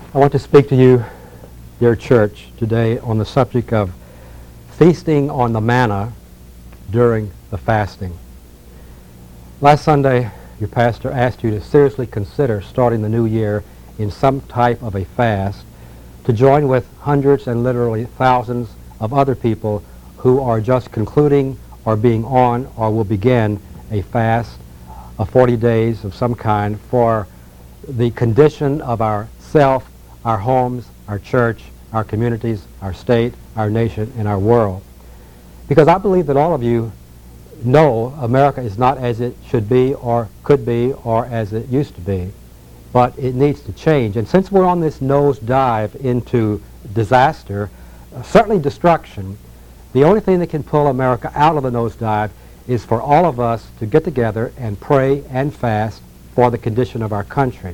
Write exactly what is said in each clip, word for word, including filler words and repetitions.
I want to speak to you, dear church, today on the subject of feasting on the manna during the fasting. Last Sunday, your pastor asked you to seriously consider starting the new year in some type of a fast to join with hundreds and literally thousands of other people who are just concluding or being on or will begin a fast of forty days of some kind for the condition of our self, our homes, our church, our communities, our state, our nation, and our world. Because I believe that all of you know America is not as it should be or could be or as it used to be, but it needs to change. And since we're on this nosedive into disaster, uh, certainly destruction, the only thing that can pull America out of the nosedive is for all of us to get together and pray and fast for the condition of our country.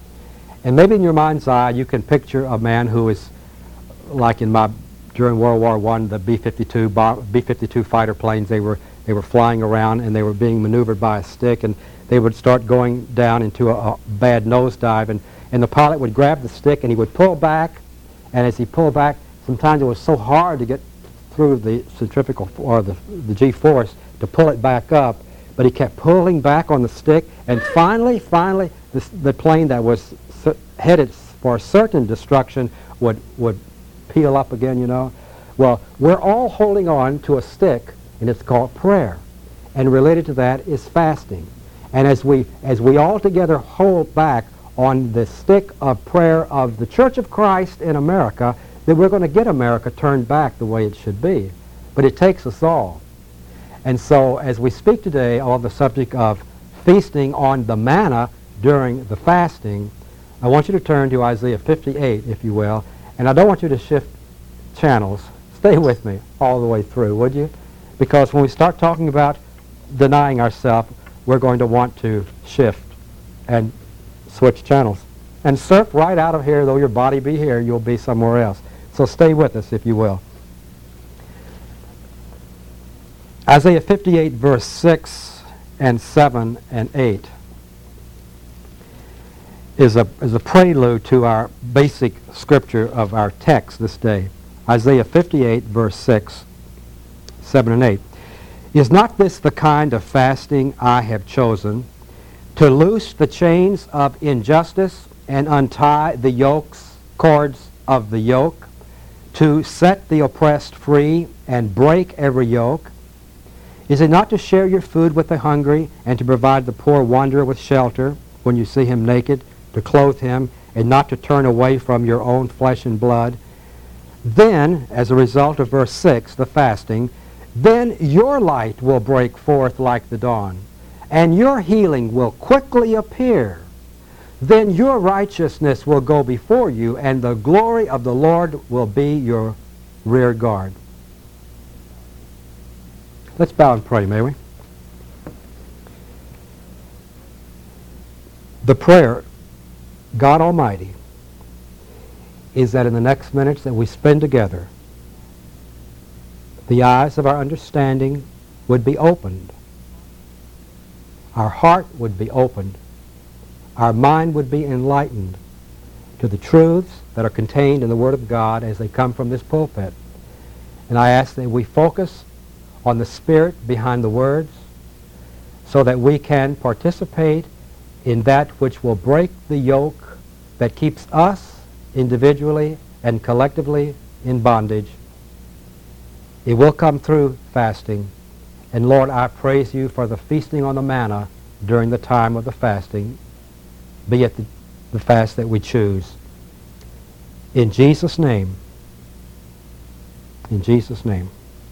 And maybe in your mind's eye you can picture a man who is like in my during World War One, the B fifty-two B fifty-two fighter planes, they were they were flying around and they were being maneuvered by a stick, and they would start going down into a, a bad nosedive, and, and the pilot would grab the stick and he would pull back, and as he pulled back, sometimes it was so hard to get through the centrifugal or the, the G-force to pull it back up, but he kept pulling back on the stick, and finally, finally, the, the plane that was headed for certain destruction would would peel up again, you know. Well, we're all holding on to a stick, and it's called prayer, and related to that is fasting. And as we as we all together hold back on the stick of prayer of the Church of Christ in America, then we're going to get America turned back the way it should be. But it takes us all. And so as we speak today on the subject of feasting on the manna during the fasting, I want you to turn to Isaiah fifty-eight, if you will, and I don't want you to shift channels. Stay with me all the way through, would you? Because when we start talking about denying ourselves, we're going to want to shift and switch channels. And surf right out of here, though your body be here, you'll be somewhere else. So stay with us, if you will. Isaiah fifty-eight, verse six and seven and eight. Is a, is a prelude to our basic scripture of our text this day. Isaiah fifty-eight, verse six, seven, and eight. Is not this the kind of fasting I have chosen, to loose the chains of injustice and untie the yokes, cords of the yoke, to set the oppressed free and break every yoke? Is it not to share your food with the hungry and to provide the poor wanderer with shelter when you see him naked, to clothe him, and not to turn away from your own flesh and blood? Then, as a result of verse six, the fasting, then your light will break forth like the dawn, and your healing will quickly appear. Then your righteousness will go before you, and the glory of the Lord will be your rear guard. Let's bow and pray, may we? The prayer, God Almighty, is that in the next minutes that we spend together, the eyes of our understanding would be opened, our heart would be opened, our mind would be enlightened to the truths that are contained in the Word of God as they come from this pulpit. And I ask that we focus on the Spirit behind the words so that we can participate in that which will break the yoke that keeps us individually and collectively in bondage. It will come through fasting. And Lord, I praise you for the feasting on the manna during the time of the fasting, be it the, the fast that we choose. In Jesus' name. In Jesus' name.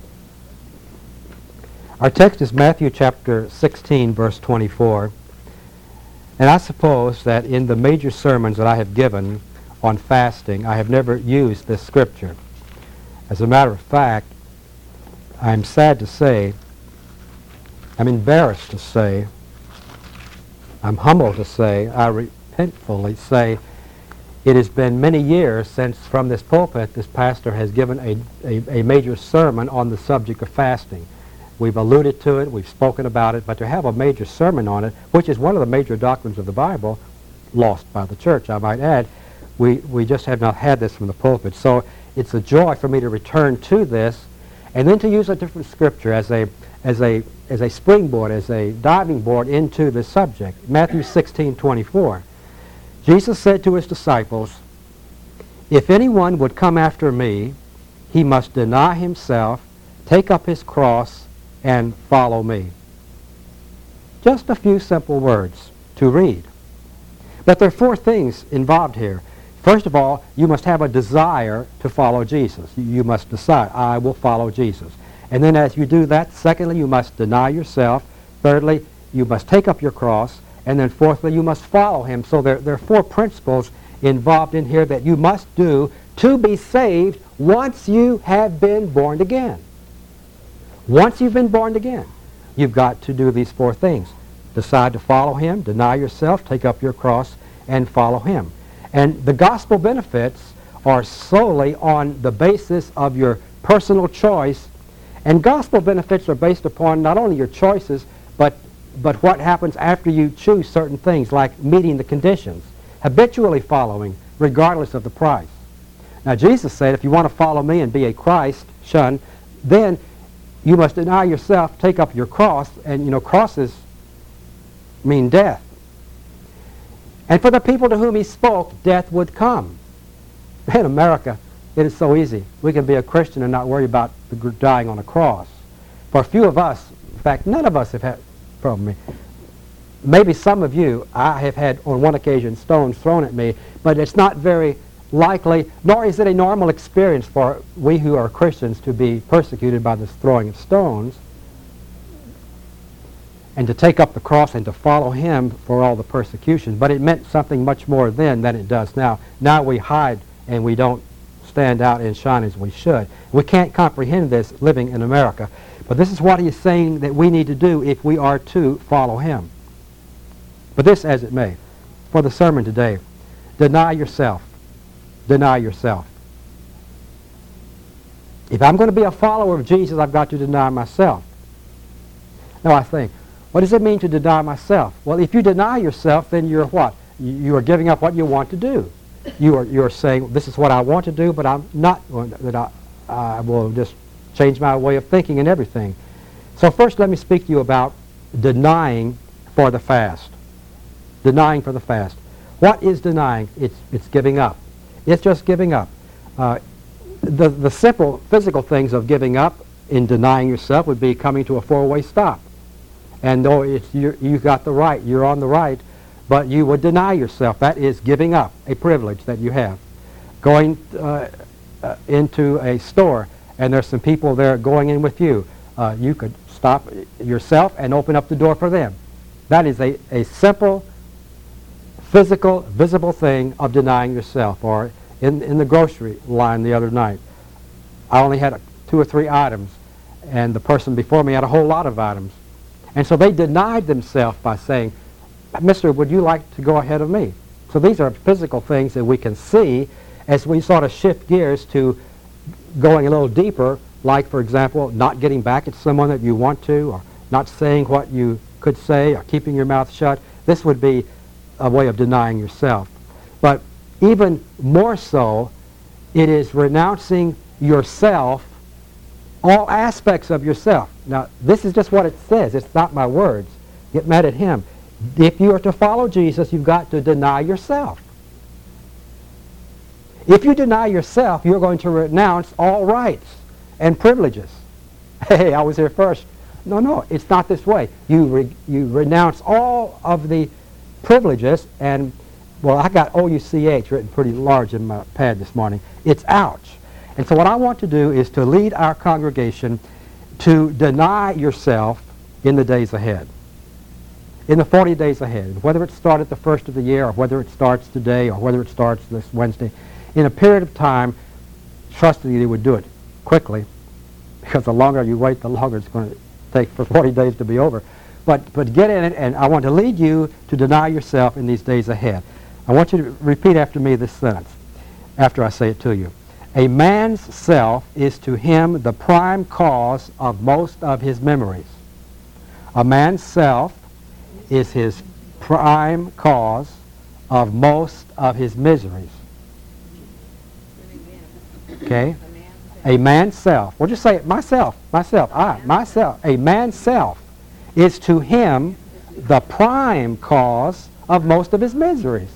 Our text is Matthew chapter sixteen, verse twenty-four. And I suppose that in the major sermons that I have given on fasting, I have never used this scripture. As a matter of fact, I'm sad to say, I'm embarrassed to say, I'm humbled to say, I repentfully say, it has been many years since from this pulpit this pastor has given a, a, a major sermon on the subject of fasting. We've alluded to it, we've spoken about it, but to have a major sermon on it, which is one of the major doctrines of the Bible, lost by the church, I might add, We, we just have not had this from the pulpit. So it's a joy for me to return to this and then to use a different scripture as a, as a, as a springboard, as a diving board into the subject. Matthew sixteen twenty-four. Jesus said to his disciples, "If anyone would come after me, he must deny himself, take up his cross, and follow me." Just a few simple words to read. But there are four things involved here. First of all, you must have a desire to follow Jesus. You must decide, I will follow Jesus. And then as you do that, secondly, you must deny yourself. Thirdly, you must take up your cross. And then fourthly, you must follow him. So there, there are four principles involved in here that you must do to be saved once you have been born again. Once you've been born again, you've got to do these four things. Decide to follow him, deny yourself, take up your cross, and follow him. And the gospel benefits are solely on the basis of your personal choice. And gospel benefits are based upon not only your choices, but, but what happens after you choose certain things, like meeting the conditions, habitually following, regardless of the price. Now, Jesus said, if you want to follow me and be a Christ shun, then you must deny yourself, take up your cross, and, you know, crosses mean death. And for the people to whom he spoke, death would come. In America, it is so easy. We can be a Christian and not worry about the dying on a cross. For a few of us, in fact, none of us have had, from me, maybe some of you, I have had on one occasion stones thrown at me, but it's not very likely, nor is it a normal experience for we who are Christians to be persecuted by this throwing of stones, and to take up the cross and to follow him for all the persecution. But it meant something much more then than it does now. Now we hide and we don't stand out and shine as we should. We can't comprehend this living in America. But this is what he is saying that we need to do if we are to follow him. But this as it may, for the sermon today, deny yourself. Deny yourself. If I'm going to be a follower of Jesus, I've got to deny myself. Now I think, what does it mean to deny myself? Well, if you deny yourself, then you're what? You are giving up what you want to do. You are, you are saying, this is what I want to do, but I'm not going to, that I, I will just change my way of thinking and everything. So first let me speak to you about denying for the fast. Denying for the fast. What is denying? It's, it's giving up. It's just giving up. Uh, the, the simple physical things of giving up in denying yourself would be coming to a four-way stop. And though it's, you're, you got the right, you're on the right, but you would deny yourself. That is giving up a privilege that you have. Going uh, uh, into a store, and there's some people there going in with you. Uh, you could stop yourself and open up the door for them. That is a, a simple, physical, visible thing of denying yourself. Or in, in the grocery line the other night, I only had two or three items, and the person before me had a whole lot of items. And so they denied themselves by saying, Mister, would you like to go ahead of me? So these are physical things that we can see as we sort of shift gears to going a little deeper, like, for example, not getting back at someone that you want to, or not saying what you could say, or keeping your mouth shut. This would be a way of denying yourself. But even more so, it is renouncing yourself, all aspects of yourself. Now, this is just what it says. It's not my words. Get mad at him. If you are to follow Jesus, you've got to deny yourself. If you deny yourself, you're going to renounce all rights and privileges. Hey, I was here first. No, no, it's not this way. You, re you renounce all of the privileges, and, well, I got O U C H written pretty large in my pad this morning. It's ouch. And so what I want to do is to lead our congregation to deny yourself in the days ahead. In the forty days ahead, whether it started the first of the year, or whether it starts today, or whether it starts this Wednesday, in a period of time, trust that you would do it quickly, because the longer you wait, the longer it's going to take for forty days to be over. But, but get in it, and I want to lead you to deny yourself in these days ahead. I want you to repeat after me this sentence, after I say it to you. A man's self is to him the prime cause of most of his memories. A man's self is his prime cause of most of his miseries. Okay? A man's self. We'll just say it, myself, myself, I, myself. A man's self is to him the prime cause of most of his miseries.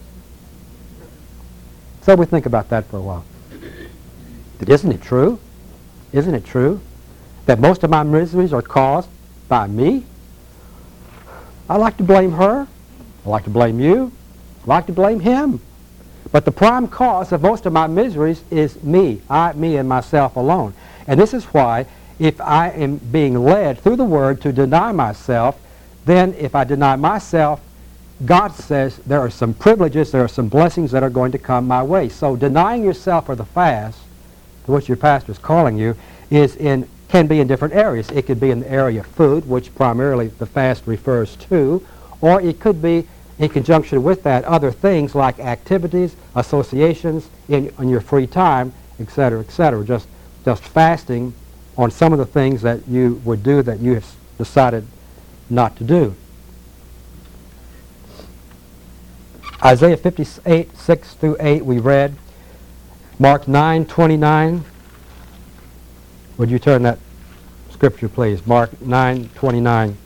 So we think about that for a while. Isn't it true? Isn't it true that most of my miseries are caused by me? I like to blame her. I like to blame you. I like to blame him. But the prime cause of most of my miseries is me. I, me, and myself alone. And this is why if I am being led through the Word to deny myself, then if I deny myself, God says there are some privileges, there are some blessings that are going to come my way. So denying yourself for the fast, to which your pastor is calling you, is in can be in different areas. It could be in the area of food, which primarily the fast refers to, or it could be in conjunction with that other things like activities, associations, in, in your free time, et cetera, et cetera. Just, just fasting on some of the things that you would do that you have decided not to do. Isaiah fifty-eight, six through eight we read. Mark nine, twenty-nine. Would you turn that scripture, please? Mark nine, twenty-nine.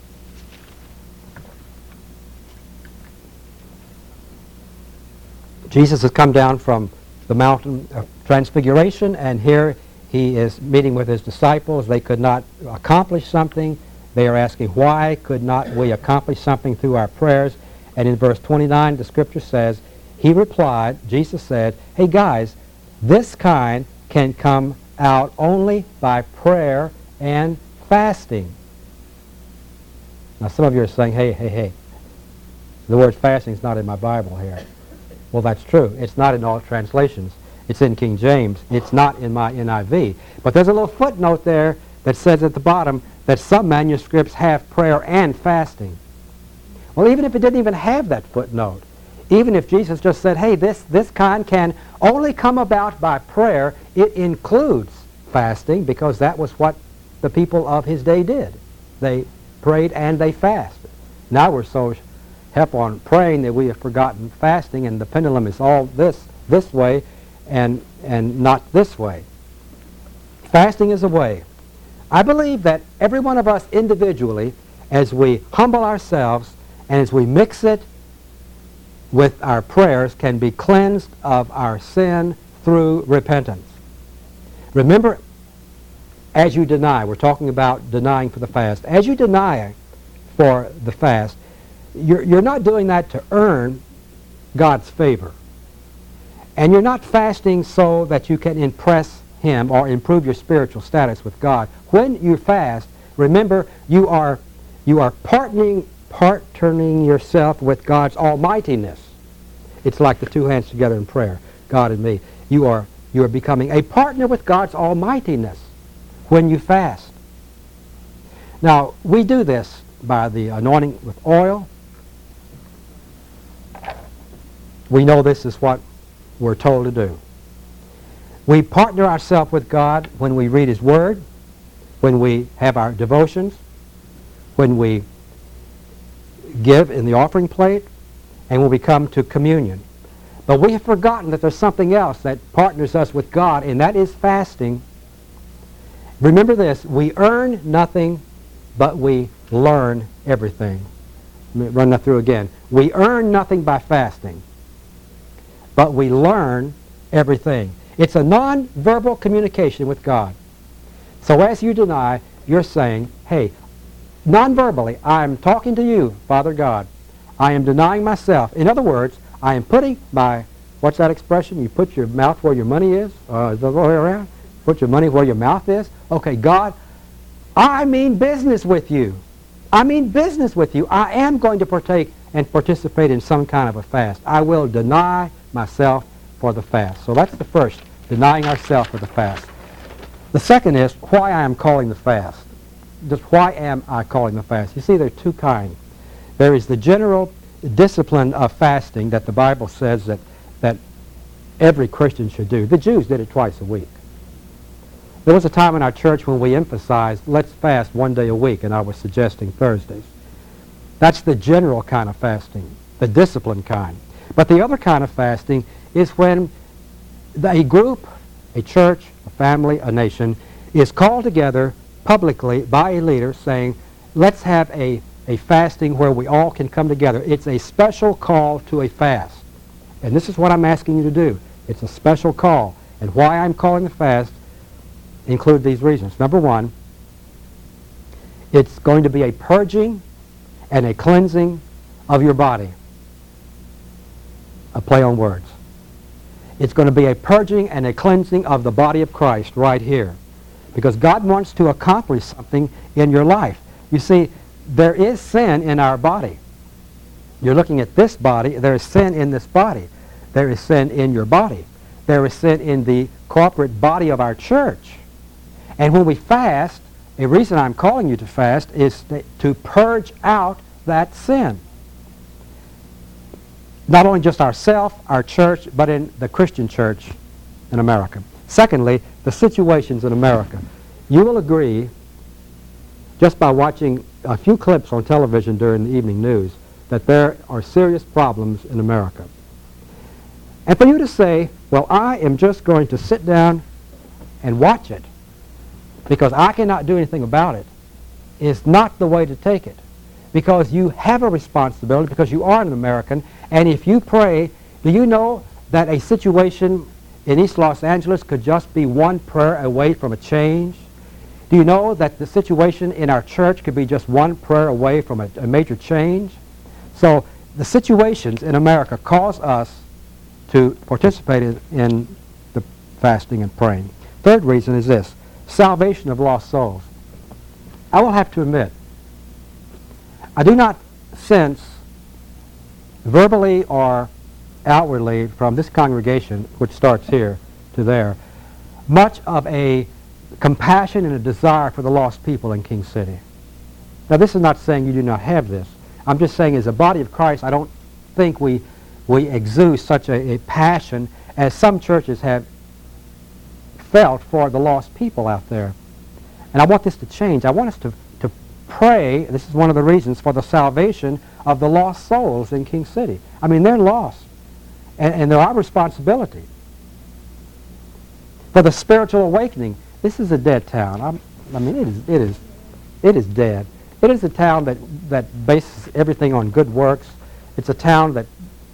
Jesus has come down from the mountain of transfiguration, and here he is meeting with his disciples. They could not accomplish something. They are asking, why could not we accomplish something through our prayers? And in verse twenty-nine, the scripture says, he replied, Jesus said, hey guys, this kind can come out only by prayer and fasting. Now some of you are saying, hey, hey, hey, the word fasting is not in my Bible here. Well, that's true. It's not in all translations. It's in King James. It's not in my N I V. But there's a little footnote there that says at the bottom that some manuscripts have prayer and fasting. Well, even if it didn't even have that footnote, even if Jesus just said, hey, this, this kind can only come about by prayer, it includes fasting, because that was what the people of his day did. They prayed and they fasted. Now we're so hep on praying that we have forgotten fasting, and the pendulum is all this this way and and not this way. Fasting is a way. I believe that every one of us individually, as we humble ourselves and as we mix it with our prayers, can be cleansed of our sin through repentance. Remember, as you deny, we're talking about denying for the fast. As you deny for the fast, You're, you're not doing that to earn God's favor. And you're not fasting so that you can impress him or improve your spiritual status with God. When you fast, remember you are, you are partnering, partnering yourself with God's almightiness. It's like the two hands together in prayer, God and me. You are, you are becoming a partner with God's almightiness when you fast. Now, we do this by the anointing with oil. We know this is what we're told to do. We partner ourselves with God when we read his word, when we have our devotions, when we give in the offering plate, and when we come to communion. But we have forgotten that there's something else that partners us with God, and that is fasting. Remember this, we earn nothing, but we learn everything. Let me run that through again. We earn nothing by fasting, but we learn everything. It's a non-verbal communication with God. So as you deny, you're saying, hey, non-verbally, I'm talking to you, Father God. I am denying myself. In other words, I am putting my, what's that expression? You put your mouth where your money is? Uh, the other way around? Put your money where your mouth is? Okay, God, I mean business with you. I mean business with you. I am going to partake and participate in some kind of a fast. I will deny myself for the fast. So that's the first, denying ourselves for the fast. The second is why I am calling the fast. Just why am I calling the fast? You see, there are two kinds. There is the general discipline of fasting that the Bible says that, that every Christian should do. The Jews did it twice a week. There was a time in our church when we emphasized, let's fast one day a week, and I was suggesting Thursdays. That's the general kind of fasting, the discipline kind. But the other kind of fasting is when a group, a church, a family, a nation, is called together publicly by a leader saying, let's have a, a fasting where we all can come together. It's a special call to a fast. And this is what I'm asking you to do. It's a special call. And why I'm calling the fast include these reasons. Number one, it's going to be a purging and a cleansing of your body. A play on words. It's going to be a purging and a cleansing of the body of Christ right here. Because God wants to accomplish something in your life. You see, there is sin in our body. You're looking at this body. There is sin in this body. There is sin in your body. There is sin in the corporate body of our church. And when we fast, a reason I'm calling you to fast is to purge out that sin. Not only just ourselves, our church, but in the Christian church in America. Secondly, the situations in America. You will agree, just by watching a few clips on television during the evening news, that there are serious problems in America. And for you to say, well, I am just going to sit down and watch it because I cannot do anything about it, is not the way to take it. Because you have a responsibility, because you are an American, and if you pray, do you know that a situation in East Los Angeles could just be one prayer away from a change? Do you know that the situation in our church could be just one prayer away from a, a major change? So the situations in America cause us to participate in, in the fasting and praying. Third reason is this: salvation of lost souls. I will have to admit, I do not sense verbally or outwardly from this congregation, which starts here to there, much of a compassion and a desire for the lost people in King City. Now, this is not saying you do not have this. I'm just saying as a body of Christ, I don't think we, we exude such a, a passion as some churches have felt for the lost people out there. And I want this to change. I want us to, to pray, this is one of the reasons, for the salvation of the lost souls in King City. I mean, they're lost. And, and they're our responsibility. For the spiritual awakening. This is a dead town. I'm, I mean, it is, it is, it is dead. It is a town that, that bases everything on good works. It's a town that,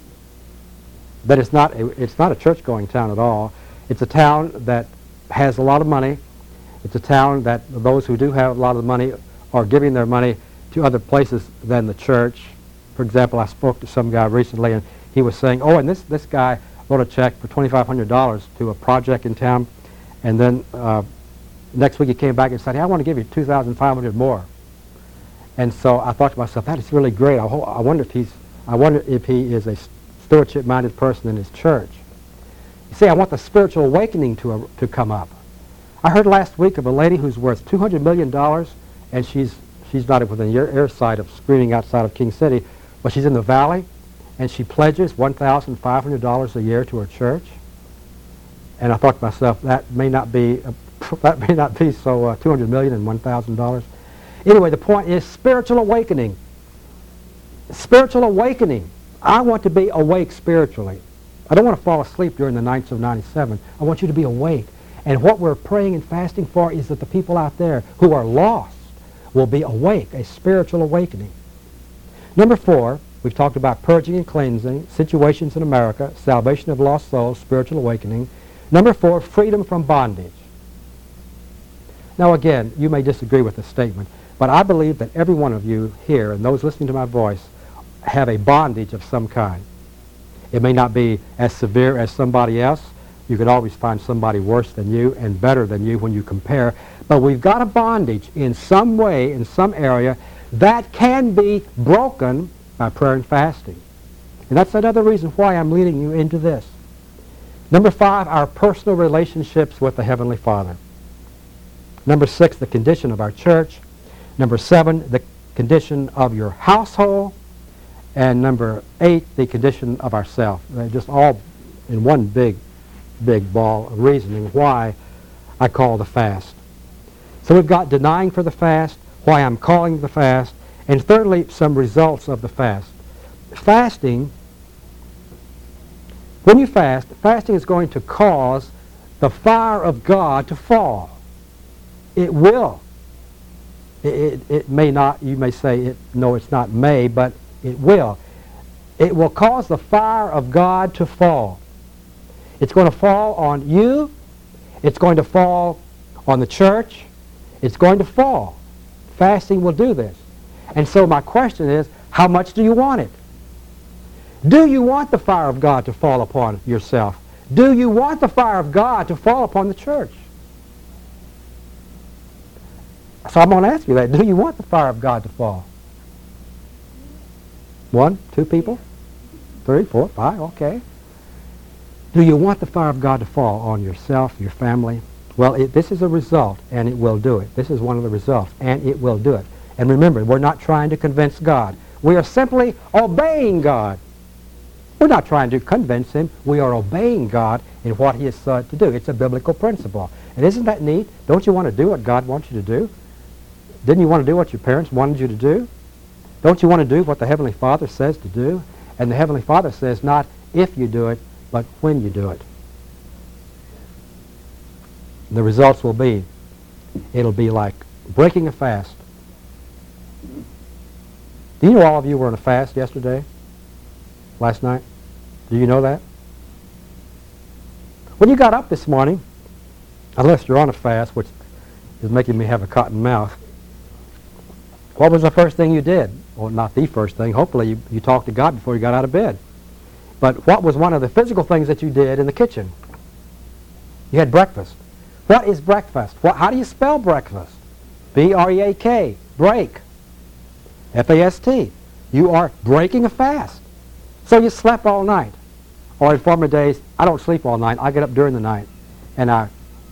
that is not a, it's not a church-going town at all. It's a town that has a lot of money. It's a town that those who do have a lot of money are giving their money to other places than the church. For example, I spoke to some guy recently, and he was saying, oh, and this, this guy wrote a check for twenty-five hundred dollars to a project in town, and then uh, next week he came back and said, hey, I want to give you two thousand five hundred dollars more. And so I thought to myself, that is really great. I, ho I wonder if he's, I wonder if he is a stewardship-minded person in his church. You see, I want the spiritual awakening to, uh, to come up. I heard last week of a lady who's worth two hundred million dollars, and she's, she's not within ear, ear sight of screaming outside of King City, but she's in the valley, and she pledges one thousand five hundred dollars a year to her church. And I thought to myself, that may not be, uh, that may not be so uh, two hundred million dollars and one thousand dollars. Anyway, the point is spiritual awakening. Spiritual awakening. I want to be awake spiritually. I don't want to fall asleep during the nights of ninety-seven. I want you to be awake. And what we're praying and fasting for is that the people out there who are lost will be awake, a spiritual awakening. Number four, we've talked about purging and cleansing, situations in America, salvation of lost souls, spiritual awakening. Number four, freedom from bondage. Now again, you may disagree with this statement, but I believe that every one of you here and those listening to my voice have a bondage of some kind. It may not be as severe as somebody else. You can always find somebody worse than you and better than you when you compare. But we've got a bondage in some way, in some area, that can be broken by prayer and fasting. And that's another reason why I'm leading you into this. Number five, our personal relationships with the Heavenly Father. Number six, the condition of our church. Number seven, the condition of your household. And number eight, the condition of ourself. They're just all in one big, big ball of reasoning why I call the fast. So we've got denying for the fast, why I'm calling the fast, and thirdly, some results of the fast. Fasting, when you fast, fasting is going to cause the fire of God to fall. It will. It, it, it may not, you may say, it, no, it's not may, but it will. It will cause the fire of God to fall. It's going to fall on you. It's going to fall on the church. It's going to fall. Fasting will do this. And so my question is, how much do you want it? Do you want the fire of God to fall upon yourself? Do you want the fire of God to fall upon the church? So I'm going to ask you that. Do you want the fire of God to fall? One, two people? Three, four, five, okay. Do you want the fire of God to fall on yourself, your family? Well, it, this is a result, and it will do it. This is one of the results, and it will do it. And remember, we're not trying to convince God. We are simply obeying God. We're not trying to convince Him. We are obeying God in what He has said to do. It's a biblical principle. And isn't that neat? Don't you want to do what God wants you to do? Didn't you want to do what your parents wanted you to do? Don't you want to do what the Heavenly Father says to do? And the Heavenly Father says not if you do it, but when you do it. The results will be, it'll be like breaking a fast. Do you know all of you were on a fast yesterday? Last night? Do you know that? When you got up this morning, unless you're on a fast, which is making me have a cotton mouth, what was the first thing you did? Well, not the first thing. Hopefully you, you talked to God before you got out of bed. But what was one of the physical things that you did in the kitchen? You had breakfast. What is breakfast? What, how do you spell breakfast? B R E A K, break. F A S T. You are breaking a fast. So you slept all night. Or in former days, I don't sleep all night. I get up during the night. And I,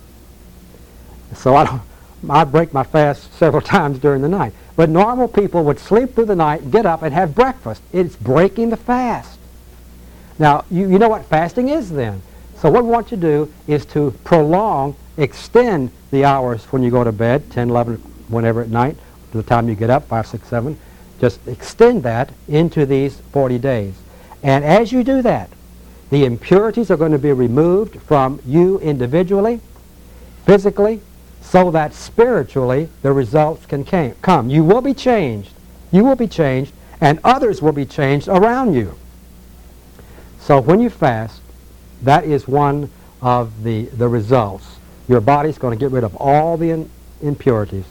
so I don't, I break my fast several times during the night. But normal people would sleep through the night, get up, and have breakfast. It's breaking the fast. Now, you, you know what fasting is then. So what we want you to do is to prolong, extend the hours when you go to bed, ten, eleven, whenever at night, to the time you get up, five, six, seven. Just extend that into these forty days. And as you do that, the impurities are going to be removed from you individually, physically, so that spiritually the results can came, come. You will be changed. You will be changed, and others will be changed around you. So when you fast, that is one of the, the results. Your body's going to get rid of all the in, impurities.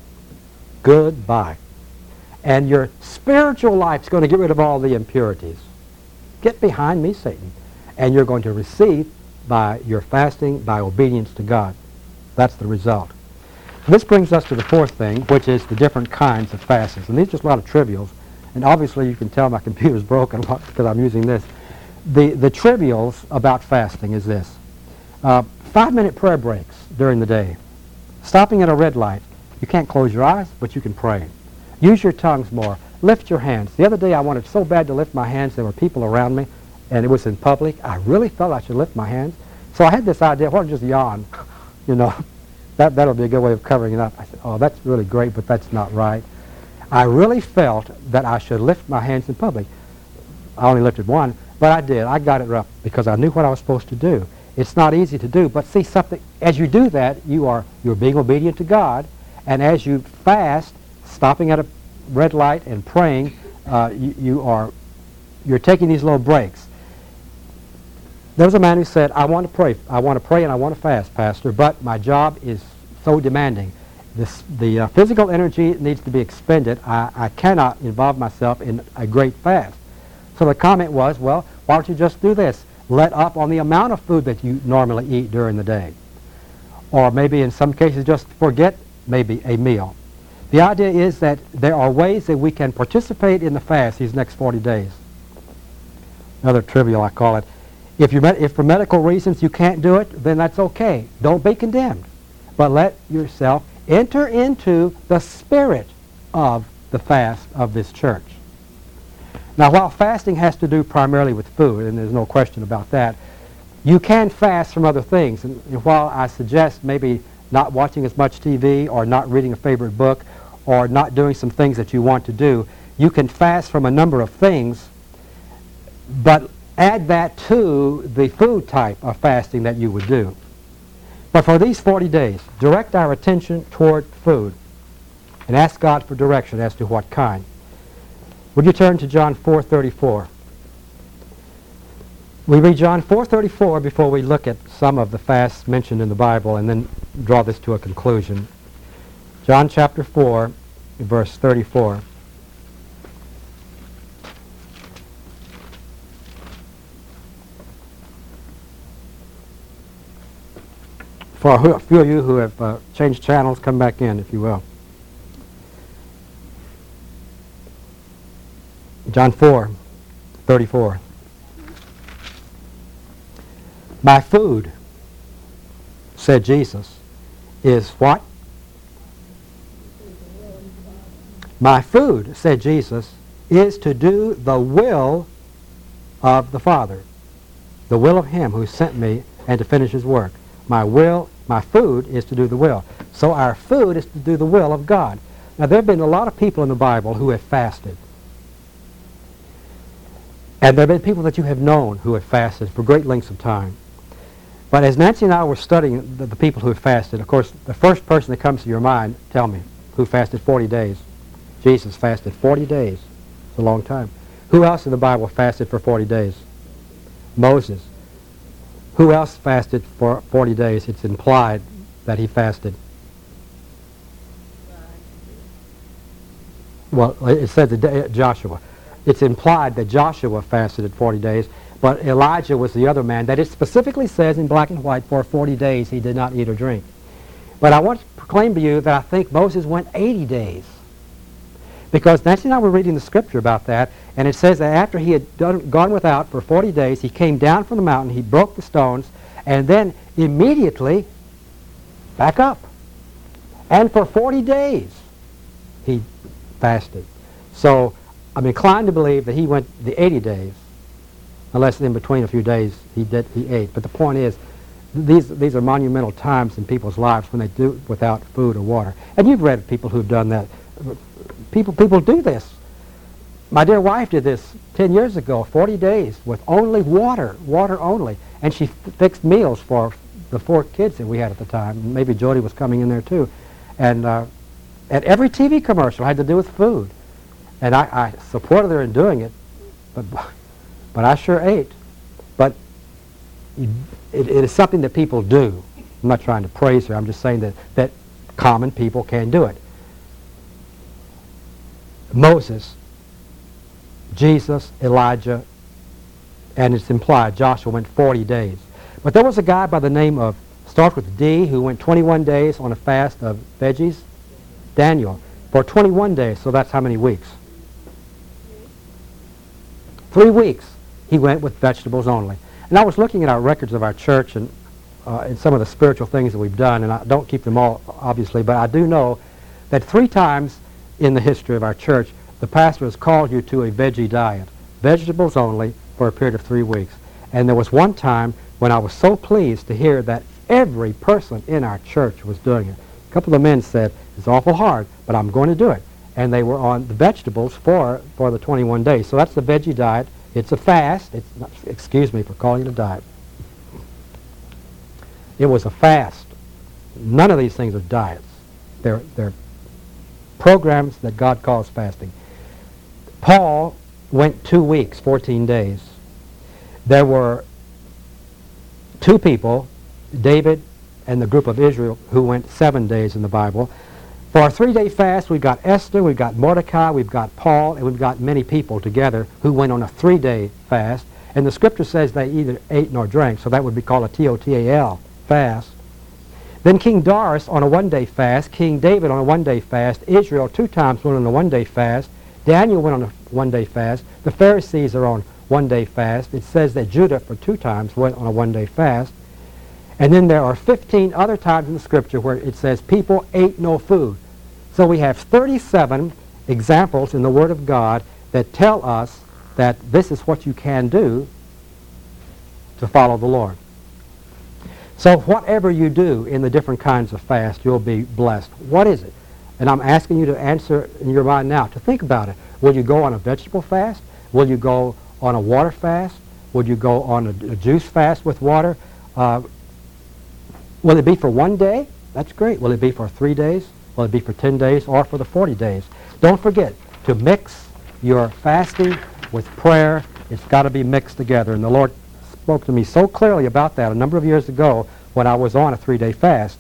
Goodbye. And your spiritual life's going to get rid of all the impurities. Get behind me, Satan. And you're going to receive by your fasting, by obedience to God. That's the result. This brings us to the fourth thing, which is the different kinds of fasts. And these are just a lot of trivials. And obviously you can tell my computer's broken because I'm using this. The, the trivials about fasting is this. Uh, five-minute prayer breaks during the day. Stopping at a red light. You can't close your eyes, but you can pray. Use your tongues more. Lift your hands. The other day I wanted so bad to lift my hands. There were people around me, and it was in public. I really felt I should lift my hands. So I had this idea, why don't I just yawn? You know, that, that'll be a good way of covering it up. I said, oh, that's really great, but that's not right. I really felt that I should lift my hands in public. I only lifted one, but I did. I got it up because I knew what I was supposed to do. It's not easy to do, but see something, as you do that, you are, you're being obedient to God, and as you fast, stopping at a red light and praying, uh, you, you are, you're taking these little breaks. There was a man who said, I want to pray, I want to pray and I want to fast, Pastor, but my job is so demanding. This, the uh, physical energy needs to be expended. I, I cannot involve myself in a great fast. So the comment was, well, why don't you just do this? Let up on the amount of food that you normally eat during the day. Or maybe in some cases just forget maybe a meal. The idea is that there are ways that we can participate in the fast these next forty days. Another trivial, I call it. If, you if for medical reasons you can't do it, then that's okay. Don't be condemned. But let yourself enter into the spirit of the fast of this church. Now, while fasting has to do primarily with food, and there's no question about that, you can fast from other things. And, and while I suggest maybe not watching as much T V or not reading a favorite book or not doing some things that you want to do, you can fast from a number of things, but add that to the food type of fasting that you would do. But for these forty days, direct our attention toward food and ask God for direction as to what kind. Would you turn to John four thirty-four? We read John four thirty-four before we look at some of the fasts mentioned in the Bible and then draw this to a conclusion. John chapter four, verse thirty-four. For a few of you who have uh, changed channels, come back in, if you will. John four thirty-four. My food, said Jesus, is what? My food, said Jesus, is to do the will of the Father, the will of Him who sent me, and to finish His work. My will, my food is to do the will. So our food is to do the will of God. Now there have been a lot of people in the Bible who have fasted. And there have been people that you have known who have fasted for great lengths of time. But as Nancy and I were studying the, the people who have fasted, of course, the first person that comes to your mind, tell me, who fasted forty days? Jesus fasted forty days. It's a long time. Who else in the Bible fasted for forty days? Moses. Who else fasted for forty days? It's implied that he fasted. Well, it said that Joshua. It's implied that Joshua fasted at forty days, but Elijah was the other man that it specifically says in black and white for forty days he did not eat or drink. But I want to proclaim to you that I think Moses went eighty days. Because Nancy and I were reading the scripture about that, and it says that after he had done, gone without for forty days, he came down from the mountain, he broke the stones, and then immediately back up. And for forty days he fasted. So I'm inclined to believe that he went the eighty days, unless in between a few days he did he ate. But the point is, these these are monumental times in people's lives when they do without food or water. And you've read of people who've done that. People people do this. My dear wife did this ten years ago, forty days with only water, water only, and she f- fixed meals for the four kids that we had at the time. Maybe Jody was coming in there too, and uh, and every T V commercial had to do with food. And I, I supported her in doing it, but but I sure ate. But it, it is something that people do. I'm not trying to praise her. I'm just saying that, that common people can do it. Moses, Jesus, Elijah, and it's implied Joshua went forty days. But there was a guy by the name of, starts with D, who went twenty-one days on a fast of veggies. Daniel, for twenty-one days, so that's how many weeks? Three weeks he went with vegetables only. And I was looking at our records of our church and, uh, and some of the spiritual things that we've done, and I don't keep them all, obviously, but I do know that three times in the history of our church, the pastor has called you to a veggie diet, vegetables only, for a period of three weeks. And there was one time when I was so pleased to hear that every person in our church was doing it. A couple of men said, it's awful hard, but I'm going to do it. And they were on the vegetables for, for the twenty-one days. So that's the veggie diet. It's a fast. It's not, excuse me for calling it a diet. It was a fast. None of these things are diets. They're, they're programs that God calls fasting. Paul went two weeks, fourteen days. There were two people, David and the group of Israel, who went seven days in the Bible. For a three-day fast, we've got Esther, we've got Mordecai, we've got Paul, and we've got many people together who went on a three-day fast. And the scripture says they either ate nor drank, so that would be called a T O T A L, fast. Then King Darius on a one-day fast, King David on a one-day fast, Israel two times went on a one-day fast, Daniel went on a one-day fast, the Pharisees are on one-day fast. It says that Judah for two times went on a one-day fast. And then there are fifteen other times in the scripture where it says people ate no food. So we have thirty-seven examples in the Word of God that tell us that this is what you can do to follow the Lord. So whatever you do in the different kinds of fast, you'll be blessed. What is it? And I'm asking you to answer in your mind now, to think about it. Will you go on a vegetable fast? Will you go on a water fast? Will you go on a, a juice fast with water? Uh, Will it be for one day? That's great. Will it be for three days? Will it be for ten days or for the forty days? Don't forget to mix your fasting with prayer. It's got to be mixed together. And the Lord spoke to me so clearly about that a number of years ago when I was on a three-day fast.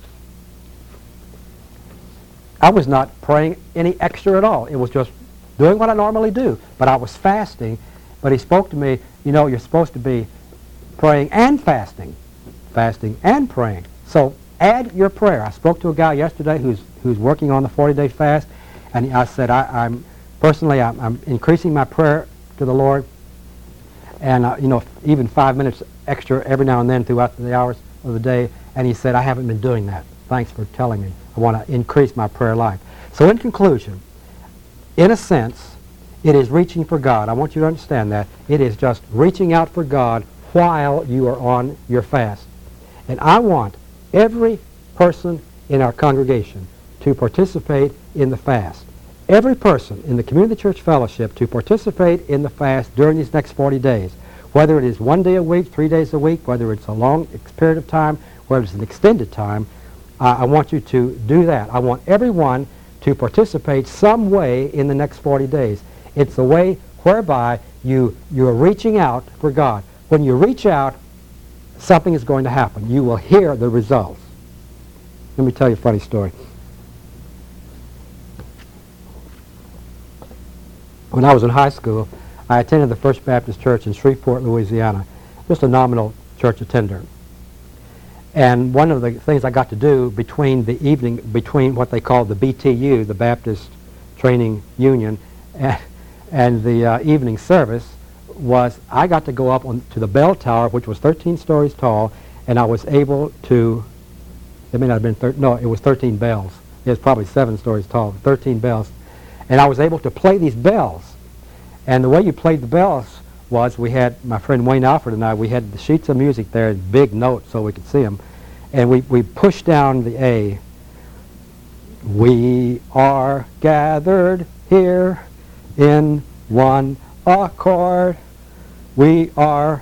I was not praying any extra at all. It was just doing what I normally do. But I was fasting. But he spoke to me, you know, you're supposed to be praying and fasting. Fasting and praying. So add your prayer. I spoke to a guy yesterday who's who's working on the forty-day fast, and I said, I, I'm personally, I'm, I'm increasing my prayer to the Lord, and uh, you know, even five minutes extra every now and then throughout the hours of the day. And he said, I haven't been doing that. Thanks for telling me. I want to increase my prayer life. So in conclusion, in a sense, it is reaching for God. I want you to understand that. It is just reaching out for God while you are on your fast. And I want every person in our congregation to participate in the fast. Every person in the Community Church Fellowship to participate in the fast during these next forty days. Whether it is one day a week, three days a week, whether it's a long period of time, whether it's an extended time, uh, I want you to do that. I want everyone to participate some way in the next forty days. It's a way whereby you, you're reaching out for God. When you reach out, something is going to happen. You will hear the results. Let me tell you a funny story. When I was in high school, I attended the First Baptist Church in Shreveport, Louisiana. Just a nominal church attender. And one of the things I got to do between the evening, between what they call the B T U, the Baptist Training Union, and, and the uh, evening service, was I got to go up on to the bell tower, which was thirteen stories tall, and I was able to, it may not have been, thir no, it was thirteen bells. It was probably seven stories tall, thirteen bells. And I was able to play these bells. And the way you played the bells was, we had, my friend Wayne Alford and I, we had the sheets of music there in big notes so we could see them. And we, we pushed down the A. We are gathered here in one accord. We are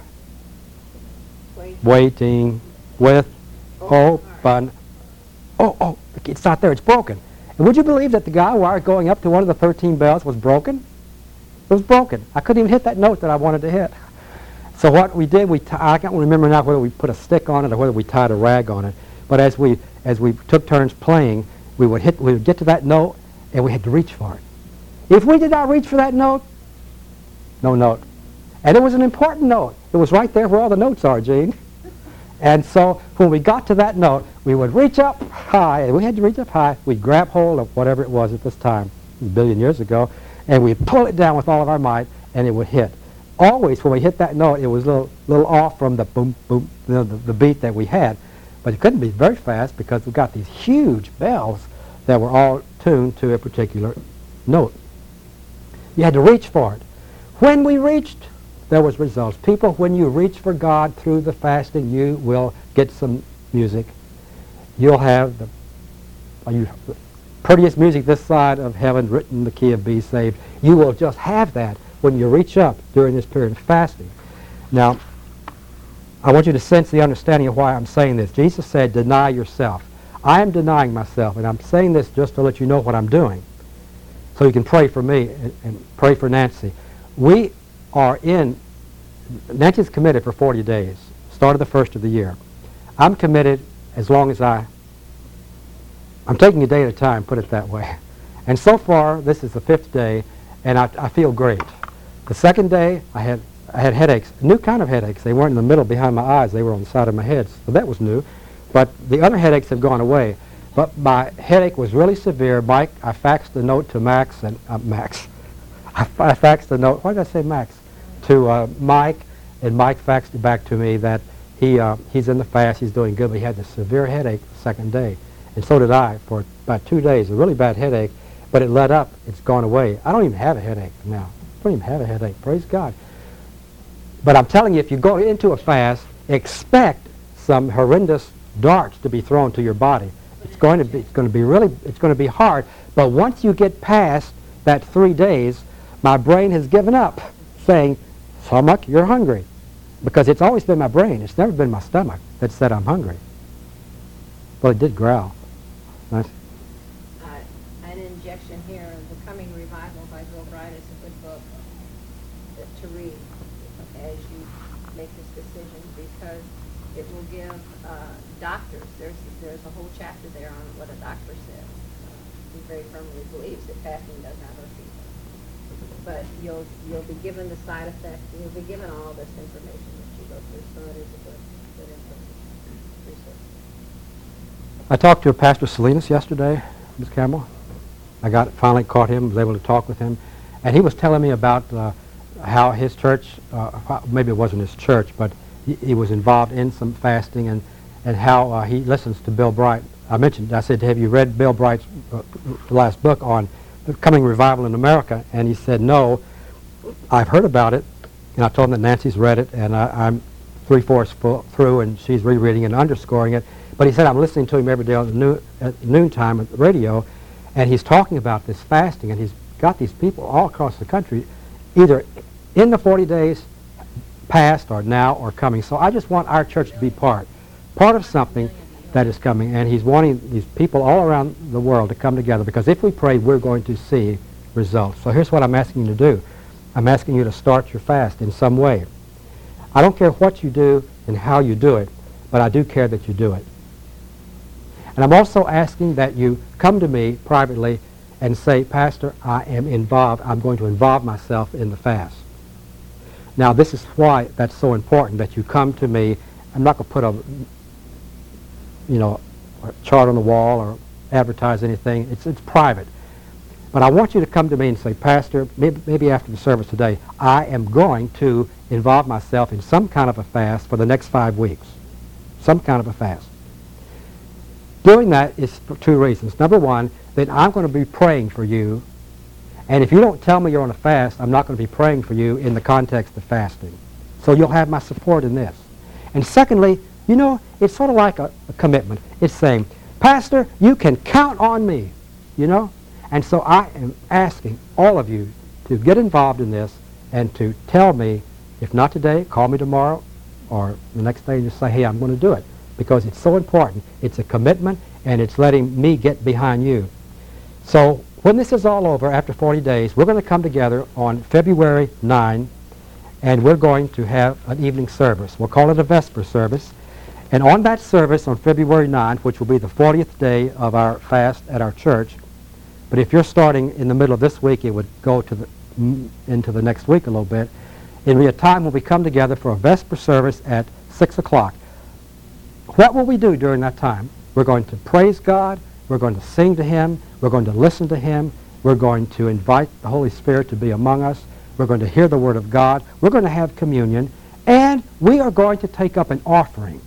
Wait. waiting with open. Oh, oh, it's not there. It's broken. And would you believe that the guy wire going up to one of the thirteen bells was broken? It was broken. I couldn't even hit that note that I wanted to hit. So what we did, we t I can't remember now whether we put a stick on it or whether we tied a rag on it. But as we as we took turns playing, we would hit. We would get to that note, and we had to reach for it. If we did not reach for that note, no note. And it was an important note. It was right there where all the notes are, Gene. And so when we got to that note, we would reach up high, and we had to reach up high. We'd grab hold of whatever it was at this time, a billion years ago, and we'd pull it down with all of our might, and it would hit. Always when we hit that note, it was a little, little off from the boom, boom, you know, the, the beat that we had. But it couldn't be very fast because we got these huge bells that were all tuned to a particular note. You had to reach for it. When we reached, there was results. People, when you reach for God through the fasting, you will get some music. You'll have the, you, the prettiest music this side of heaven, written in the key of B, saved. You will just have that when you reach up during this period of fasting. Now, I want you to sense the understanding of why I'm saying this. Jesus said, deny yourself. I am denying myself, and I'm saying this just to let you know what I'm doing, so you can pray for me and, and pray for Nancy. We are in, Nancy's committed for forty days, started the first of the year. I'm committed as long as I, I'm taking a day at a time, put it that way. And so far, this is the fifth day, and I, I feel great. The second day, I had, I had headaches, a new kind of headaches. They weren't in the middle behind my eyes, they were on the side of my head, so that was new. But the other headaches have gone away. But my headache was really severe. Mike, I faxed the note to Max, and uh, Max. I, I faxed the note, why did I say Max? To uh, Mike, and Mike faxed it back to me that he uh, he's in the fast, he's doing good, but he had this severe headache the second day. And so did I for about two days, a really bad headache, but it let up, it's gone away. I don't even have a headache now. I don't even have a headache, praise God. But I'm telling you, if you go into a fast, expect some horrendous darts to be thrown to your body. It's going to be, it's going to be really, it's going to be hard. But once you get past that three days, my brain has given up, saying, stomach, you're hungry. Because it's always been my brain. It's never been my stomach that said I'm hungry. Well, it did growl. Nice. Uh, an injection here, The Coming Revival by Bill Bright is a good book to read as you make this decision, because it will give uh, doctors, there's there's a whole chapter there on what a doctor says. He very firmly believes that fasting does not hurt people. But you'll you'll be given the side effects, and you'll be given all this information that you go through, so it is a good, good information resource. I talked to Pastor Salinas yesterday, Miz Campbell. I got finally caught him, was able to talk with him, and he was telling me about uh, how his church, uh, maybe it wasn't his church, but he, he was involved in some fasting, and and how uh, he listens to Bill Bright. I mentioned, I said, have you read Bill Bright's uh, last book on the coming revival in America? And he said, no, I've heard about it, and I told him that Nancy's read it, and I, I'm three-fourths full through, and she's rereading and underscoring it. But he said, I'm listening to him every day on the noon, at noontime at the radio, and he's talking about this fasting, and he's got these people all across the country, either in the forty days past or now or coming. So I just want our church to be part, part of something that is coming, and he's wanting these people all around the world to come together, because if we pray, we're going to see results. So here's what I'm asking you to do. I'm asking you to start your fast in some way. I don't care what you do and how you do it, but I do care that you do it. And I'm also asking that you come to me privately and say, Pastor, I am involved. I'm going to involve myself in the fast. Now, this is why that's so important, that you come to me. I'm not going to put a, you know, a chart on the wall or advertise anything. It's, it's private. But I want you to come to me and say, Pastor, maybe, maybe after the service today, I am going to involve myself in some kind of a fast for the next five weeks. Some kind of a fast. Doing that is for two reasons. Number one, that I'm going to be praying for you. And if you don't tell me you're on a fast, I'm not going to be praying for you in the context of fasting. So you'll have my support in this. And secondly, you know, it's sort of like a, a commitment. It's saying, Pastor, you can count on me, you know. And so I am asking all of you to get involved in this and to tell me, if not today, call me tomorrow or the next day and just say, hey, I'm going to do it. Because it's so important. It's a commitment, and it's letting me get behind you. So when this is all over, after forty days, we're going to come together on February ninth, and we're going to have an evening service. We'll call it a Vesper service. And on that service on February ninth, which will be the fortieth day of our fast at our church, but if you're starting in the middle of this week, it would go to the, mm, into the next week a little bit. It'll be a time when we come together for a Vesper service at six o'clock. What will we do during that time? We're going to praise God. We're going to sing to Him. We're going to listen to Him. We're going to invite the Holy Spirit to be among us. We're going to hear the Word of God. We're going to have communion. And we are going to take up an offering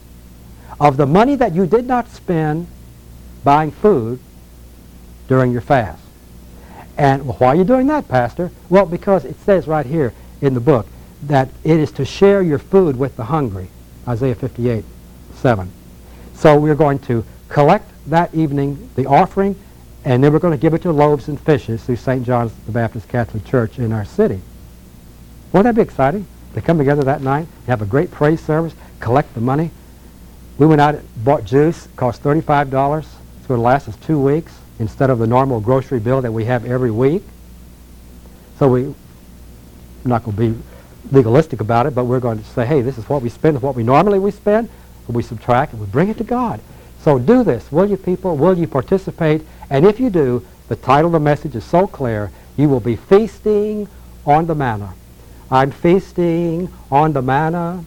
of the money that you did not spend buying food during your fast. And well, why are you doing that, Pastor? Well, because it says right here in the book that it is to share your food with the hungry. Isaiah fifty-eight, seven. So we're going to collect that evening the offering, and then we're going to give it to Loaves and Fishes through Saint John's the Baptist Catholic Church in our city. Won't that be exciting? To come together that night, have a great praise service, collect the money. We went out and bought juice. It cost thirty-five dollars. It's going to last us two weeks instead of the normal grocery bill that we have every week. So we, we're not going to be legalistic about it, but we're going to say, hey, this is what we spend, is what we normally we spend, and we subtract and we bring it to God. So do this, will you people? Will you participate? And if you do, the title of the message is so clear, you will be feasting on the manna. I'm feasting on the manna,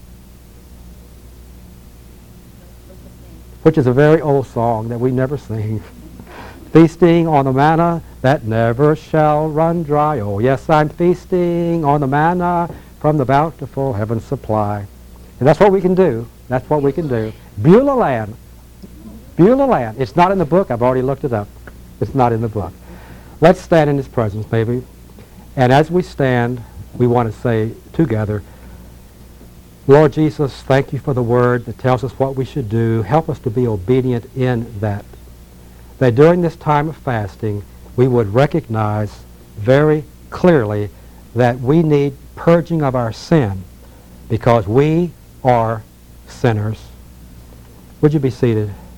which is a very old song that we never sing. Feasting on the manna that never shall run dry. Oh, yes, I'm feasting on the manna from the bountiful heaven's supply. And that's what we can do. That's what we can do. Beulah land. Beulah land. It's not in the book. I've already looked it up. It's not in the book. Let's stand in His presence, baby. And as we stand, we want to say together, Lord Jesus, thank you for the word that tells us what we should do. Help us to be obedient in that. That during this time of fasting, we would recognize very clearly that we need purging of our sin because we are sinners. Would you be seated?